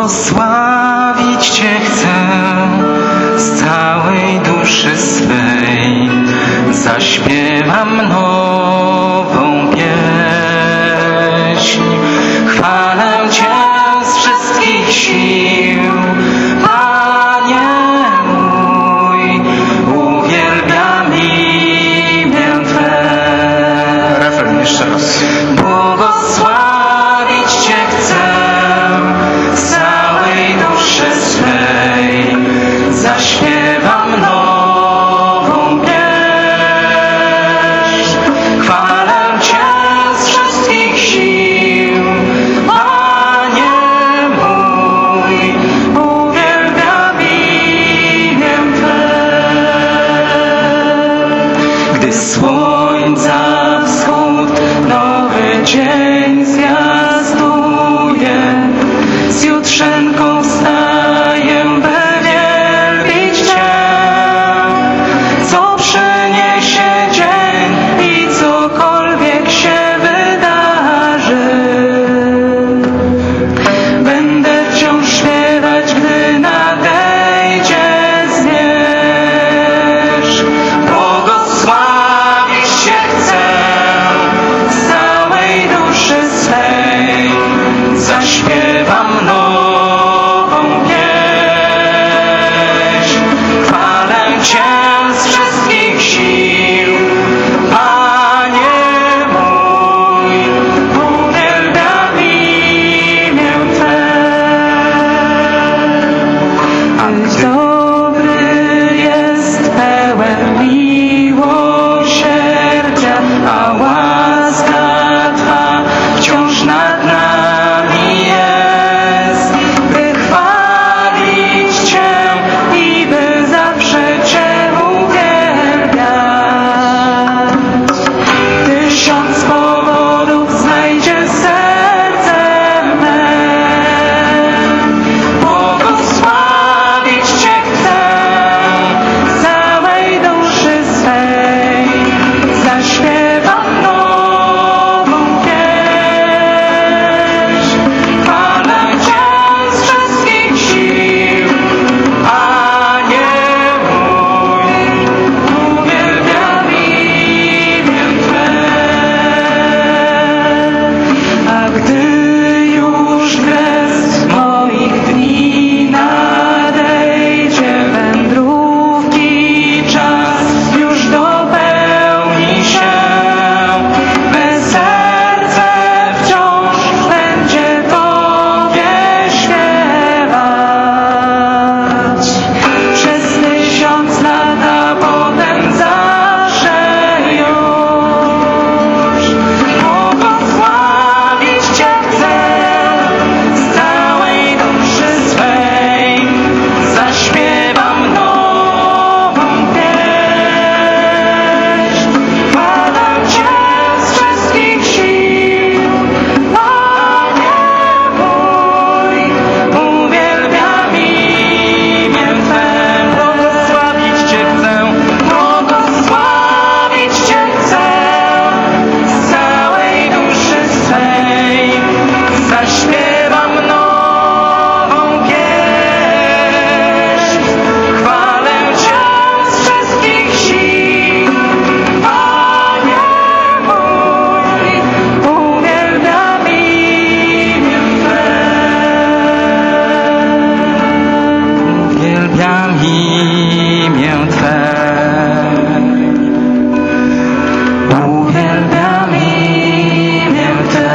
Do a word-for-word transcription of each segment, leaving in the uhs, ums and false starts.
Błogosławić Cię chcę z całej duszy swej, zaśpiewam nową pieśń. Chwalę Cię z wszystkich sił, Panie mój, uwielbiam imię Twe. Refren jeszcze raz. Błogosławić Cię chcę z całej duszy swej, zaśpiewam nową pieśń. Chwalę Cię z wszystkich sił, Panie mój, uwielbiam imię Twe. Gdy słońca wschód nowy dzień zwiastuje, z jutrzenką wstaję, by wielbić Cię. Co przyniesie dzień i cokolwiek się wydarzy, będę wciąż śpiewać, gdy nadejdzie zmierzch. Błogosławić Cię chcę z całej duszy swej, zaśpiewam nową pieśń. Chwalę Cię z wszystkich sił, Panie mój, uwielbiam imię Twe. A dobry jest, pełen miłosierdzia, a łaska Twa wciąż nad nami jest, by chwalić Cię i by zawsze Cię uwielbiać. Tysiąc powodów znajdzie serce me, błogosławić Cię chcę z całej duszy swej, zaśpiewam nową pieśń. Chwalę Cię z wszystkich sił, Panie mój, uwielbiam imię Twe. A gdy już kres moich dni nadejdzie, wędrówki czas już dopełni się, me serce wciąż będzie Tobie śpiewać. Przez tysiąc lat, a potem zawsze już. Błogosławić Cię chcę z całej duszy swej, zaśpiewam nową pieśń. Chwalę Cię z wszystkich sił, Panie mój, uwielbiam imię Twe. Błogosławić Cię chcę, błogosławić Cię chcę z całej duszy swej, zaśpiewam nową pieśń. Chwalę Cię z wszystkich sił, Panie mój, uwielbiam imię Twe. Uwielbiam imię Twe. Uwielbiam imię Twe.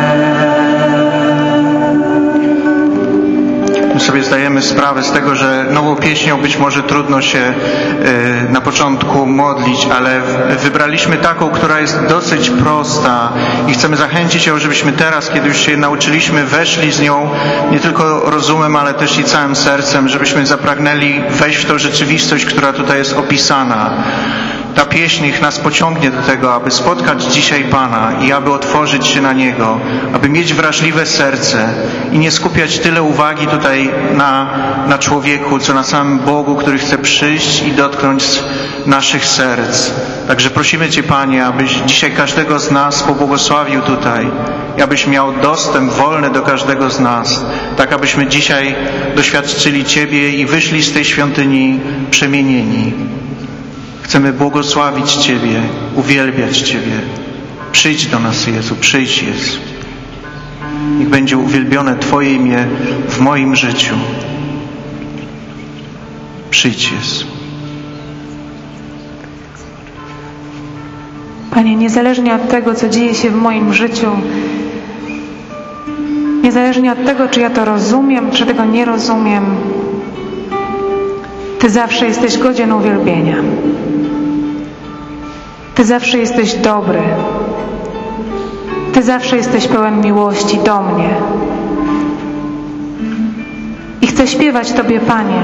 My sobie zdajemy sprawę z tego, że nową pieśnią być może trudno się e, na początku modlić, ale w- wybraliśmy taką, która jest dosyć prosta i chcemy zachęcić ją, żebyśmy teraz, kiedy już się nauczyliśmy, weszli z nią nie tylko rozumem, ale też i całym sercem, żebyśmy zapragnęli wejść w tą rzeczywistość, która tutaj jest opisana. Ta pieśń niech nas pociągnie do tego, aby spotkać dzisiaj Pana i aby otworzyć się na Niego, aby mieć wrażliwe serce i nie skupiać tyle uwagi tutaj na, na człowieku, co na samym Bogu, który chce przyjść i dotknąć naszych serc. Także prosimy Cię, Panie, abyś dzisiaj każdego z nas pobłogosławił tutaj i abyś miał dostęp wolny do każdego z nas, tak abyśmy dzisiaj doświadczyli Ciebie i wyszli z tej świątyni przemienieni. Chcemy błogosławić Ciebie, uwielbiać Ciebie. Przyjdź do nas, Jezu, przyjdź, Jezu. Niech będzie uwielbione Twoje imię w moim życiu. Przyjdź, Jezu. Panie, niezależnie od tego, co dzieje się w moim życiu, niezależnie od tego, czy ja to rozumiem, czy tego nie rozumiem, Ty zawsze jesteś godzien uwielbienia. Ty zawsze jesteś dobry. Ty zawsze jesteś pełen miłości do mnie. I chcę śpiewać Tobie, Panie.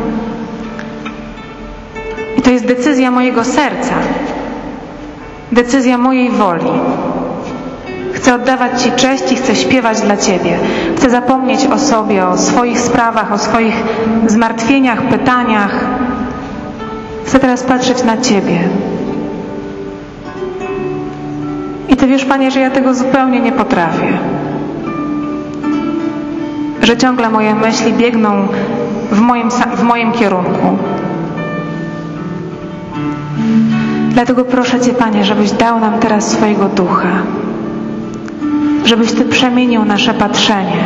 I to jest decyzja mojego serca. Decyzja mojej woli. Chcę oddawać Ci cześć i chcę śpiewać dla Ciebie. Chcę zapomnieć o sobie, o swoich sprawach, o swoich zmartwieniach, pytaniach. Chcę teraz patrzeć na Ciebie. I Ty wiesz, Panie, że ja tego zupełnie nie potrafię. Że ciągle moje myśli biegną w moim, w moim kierunku. Dlatego proszę Cię, Panie, żebyś dał nam teraz swojego ducha. Żebyś Ty przemienił nasze patrzenie.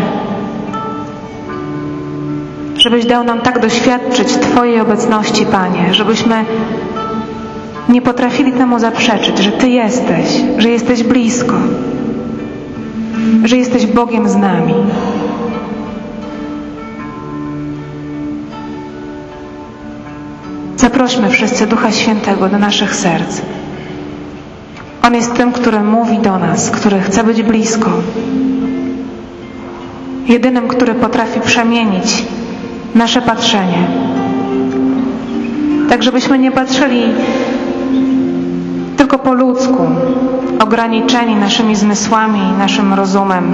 Żebyś dał nam tak doświadczyć Twojej obecności, Panie, żebyśmy nie potrafili temu zaprzeczyć, że Ty jesteś, że jesteś blisko, że jesteś Bogiem z nami. Zaprośmy wszyscy Ducha Świętego do naszych serc. On jest tym, który mówi do nas, który chce być blisko. Jedynym, który potrafi przemienić nasze patrzenie. Tak, żebyśmy nie patrzyli tylko po ludzku, ograniczeni naszymi zmysłami i naszym rozumem.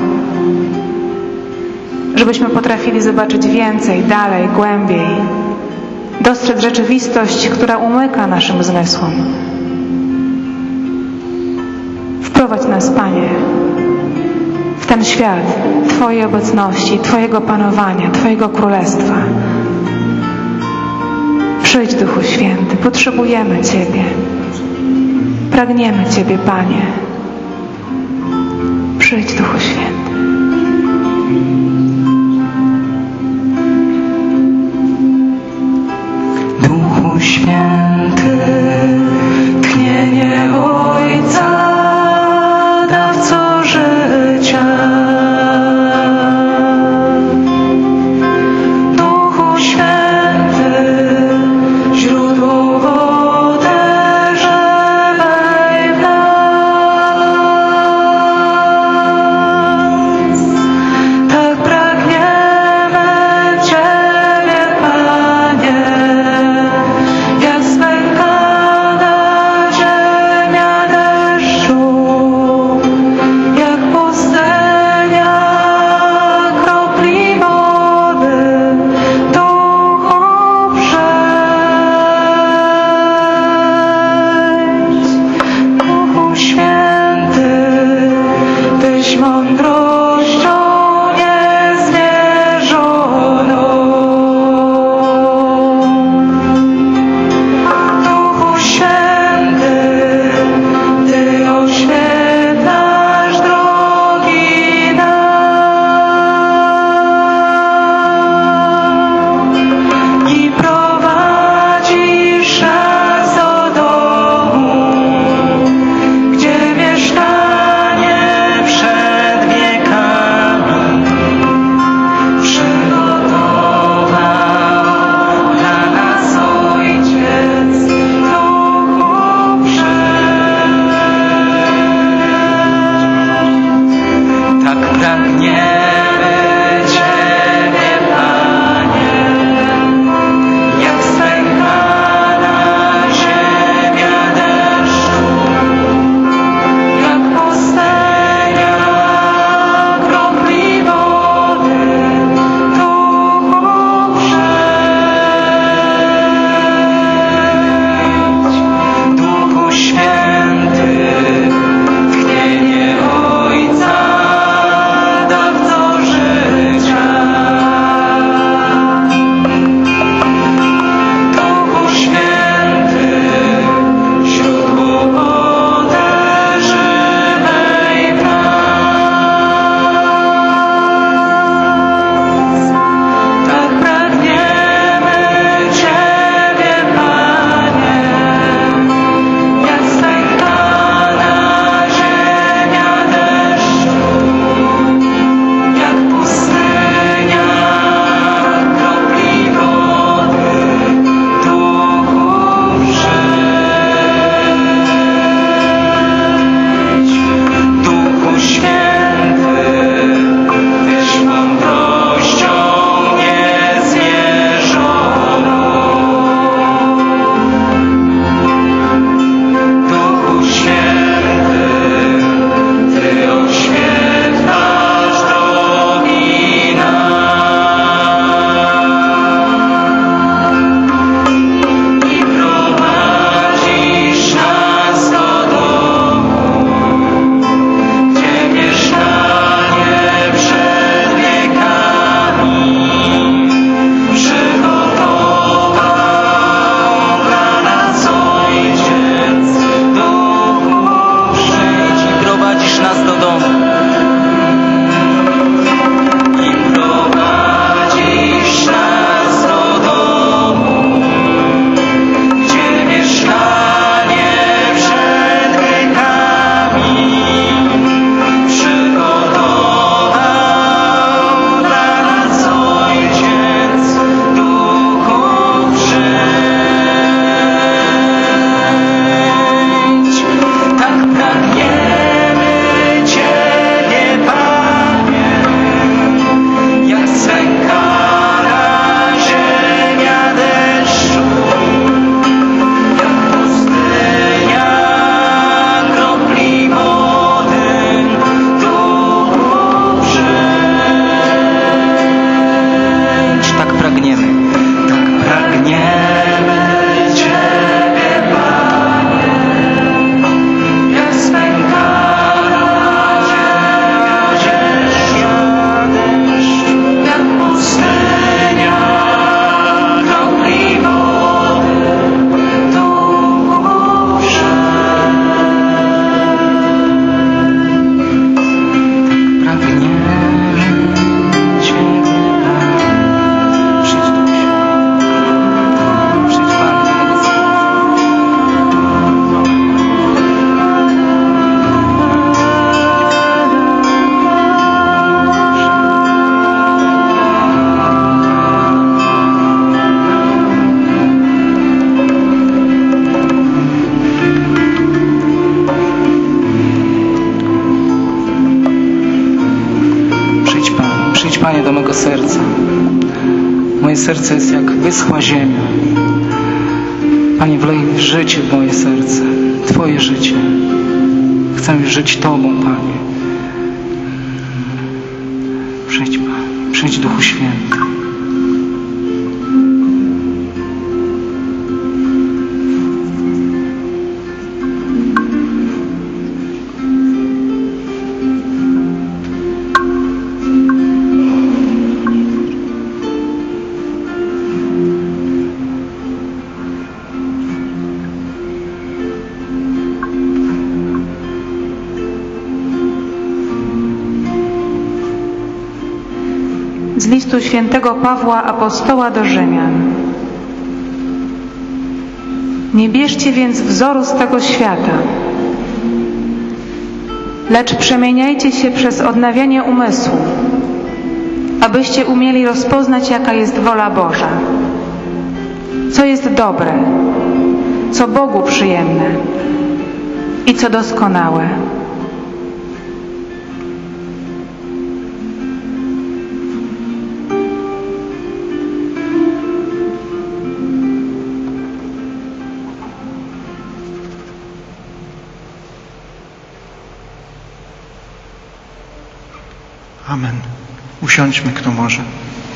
Żebyśmy potrafili zobaczyć więcej, dalej, głębiej. Dostrzec rzeczywistość, która umyka naszym zmysłom. Wprowadź nas, Panie, w ten świat Twojej obecności, Twojego panowania, Twojego królestwa. Przyjdź, Duchu Święty, potrzebujemy Ciebie. Pragniemy Ciebie, Panie. Przyjdź, Duchu Święty. Duchu Święty, tchnienie Ojca, dawco życia. Duchu Święty, źródło wody żywej w nas. Tak pragniemy Ciebie, Panie, jak spękana ziemia deszczu, jak pustynia kropli wody. Duchu, przejdź. Duchu Święty, Tyś mądrością niezmierzoną. Duchu Święty, Ty oświetlasz drogi nam i prowadzisz nas do domu, gdzie mieszkanie przed wiekiem Panie, do mego serca. Moje serce jest jak wyschła ziemia. Panie, wlej życie w moje serce, Twoje życie. Chcę żyć Tobą, Panie. Przyjdź, Panie, przyjdź, Duchu Święty. Z listu świętego Pawła Apostoła do Rzymian. Nie bierzcie więc wzoru z tego świata, lecz przemieniajcie się przez odnawianie umysłu, abyście umieli rozpoznać, jaka jest wola Boża, co jest dobre, co Bogu przyjemne i co doskonałe. Amen. Usiądźmy, kto może.